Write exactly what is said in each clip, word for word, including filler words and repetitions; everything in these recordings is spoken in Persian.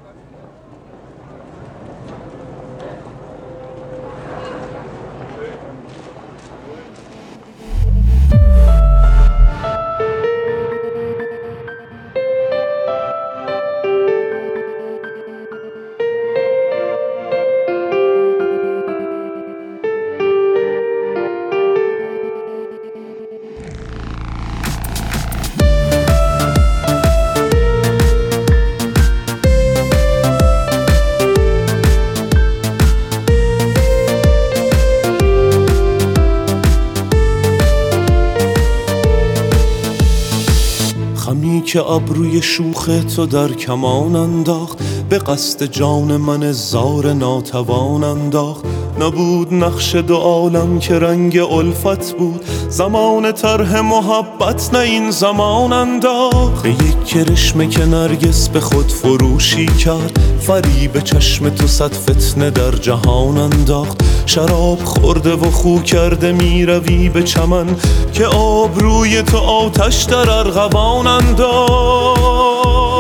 خمی که ابروی شوخ تو در کمان انداخت، به قصد جان من زار ناتوان انداخت. نبود نقش دو عالم که رنگ الفت بود، زمان طرح محبت نه این زمان انداخت. به یک کرشمه که نرگس به خود فروشی کرد، فریب چشم تو صد فتنه در جهان انداخت. شراب خورده و خو کرده می روی به چمن، که آبروی تو آتش در ارغوان انداخت.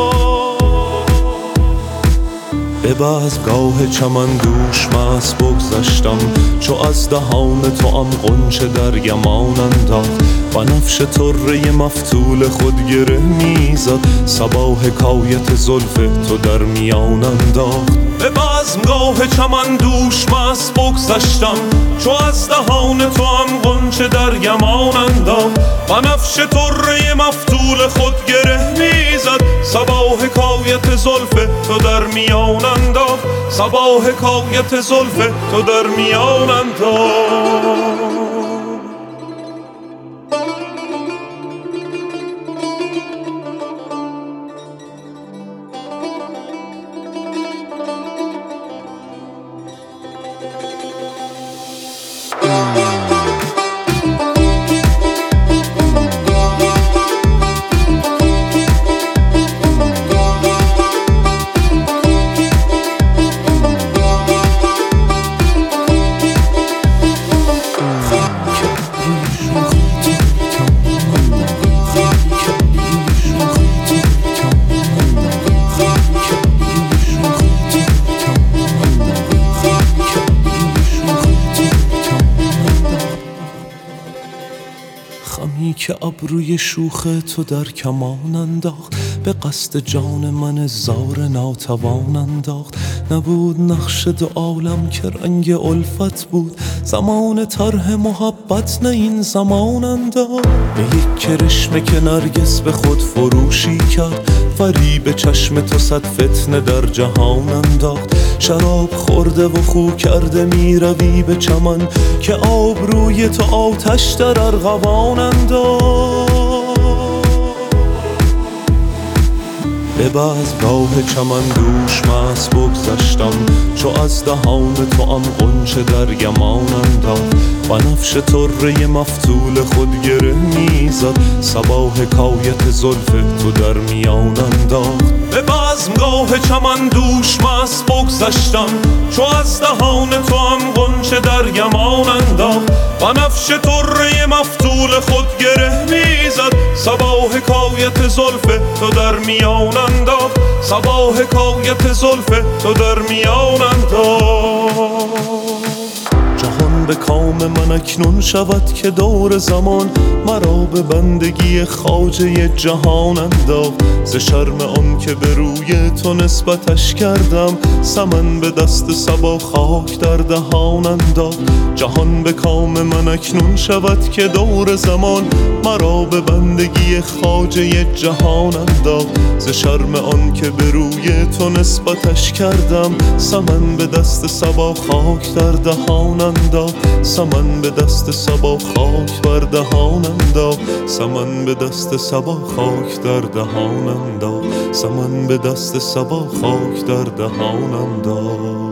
به بزمگاه چمن دوش مست بگذشتم، چو از دهان توام غنچه در گمان انداخت. بنفش طره مفتول خود گره میزد، صبا حکایت زلف تو در میان انداخت. به بزمگاه چمن دوش مست بگذشتم، چو از دهان توام غنچه در گمان انداخت. بنفش طره مفتول خود گره میزد، صبا حکایت زلف تو در میان انداخت. صبا حکایت زلف تو در میان انداخت. خمی که ابروی شوخ تو در کمان انداخت، به قصد جان من زار ناتوان انداخت. نبود نقش دو عالم که رنگ الفت بود، زمان طرح محبت نه این زمان انداخت. به یک کرشمه که نرگس به خود فروشی کرد، فریب چشم تو صد فتنه در جهان انداخت. شراب خورده و خو کرده می روی به چمن، که آبروی تو آتش در ارغوان انداخت. به بزمگاه چمن دوش مست بگذشتم، چو از دهان توام غنچه در گمان انداخت. بنفش طره مفتول خود گره میزد، صبا حکایت زلف تو در میان انداخت. به بزمگاه چمن دوش مست بگذشتم، چو از دهان توام غنچه در گمان انداخت. بنفش طره مفتول خود گره میزد، صبا حکایت زلف تو در میان انداخت. صبا حکایت زلف تو در میان انداخت. جهان به کام من اکنون شود که دور زمان، مرا به بندگی خواجه جهان انداخت. ز شرم آن که به روی تو نسبتش کردم، سمن به دست صبا خاک در دهان انداخت. جهان به کام من اکنون شود که دور زمان، مرا به بندگی خواجه جهان انداخت. ز شرم آن که به روی تو نسبتش کردم، سمن به دست صبا خاک در دهان انداخت. سمن به دست صبا خاک بر دهان انداخت. سمن به دست صبا خاک در دهان انداخت. سمن به دست صبا خاک در دهان انداخت.